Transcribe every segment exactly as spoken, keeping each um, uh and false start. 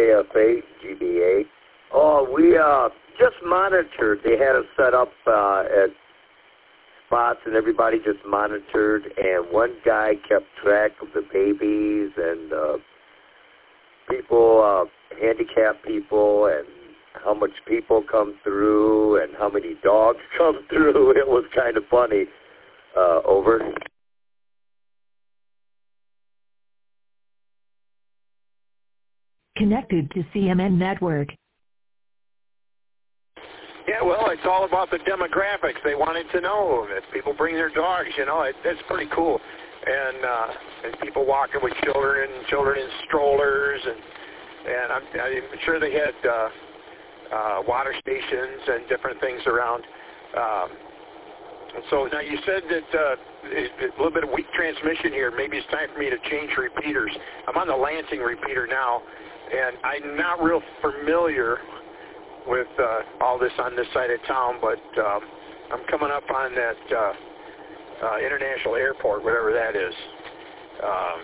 K F eight G B A. Oh, we uh, just monitored. They had us set up uh, at spots, and everybody just monitored, and one guy kept track of the babies and uh, people, uh, handicapped people, and how much people come through and how many dogs come through. It was kind of funny. Uh, over. Connected to C M N Network. Yeah, well, it's all about the demographics. They wanted to know if people bring their dogs, you know, it, it's pretty cool. And, uh, and people walking with children, children in strollers, and and I'm, I'm sure they had uh, uh, water stations and different things around. Um, so now you said that uh, a little bit of weak transmission here. Maybe it's time for me to change repeaters. I'm on the Lansing repeater now, and I'm not real familiar with uh, all this on this side of town, but um, I'm coming up on that uh, uh, International Airport, whatever that is. Um,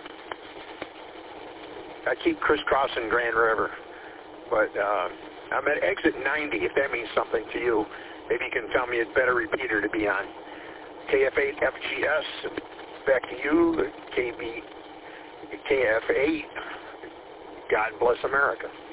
I keep crisscrossing Grand River, but uh, I'm at exit ninety, if that means something to you. Maybe you can tell me a better repeater to be on. K F eight F G S, back to you, K B, K F eight, God bless America.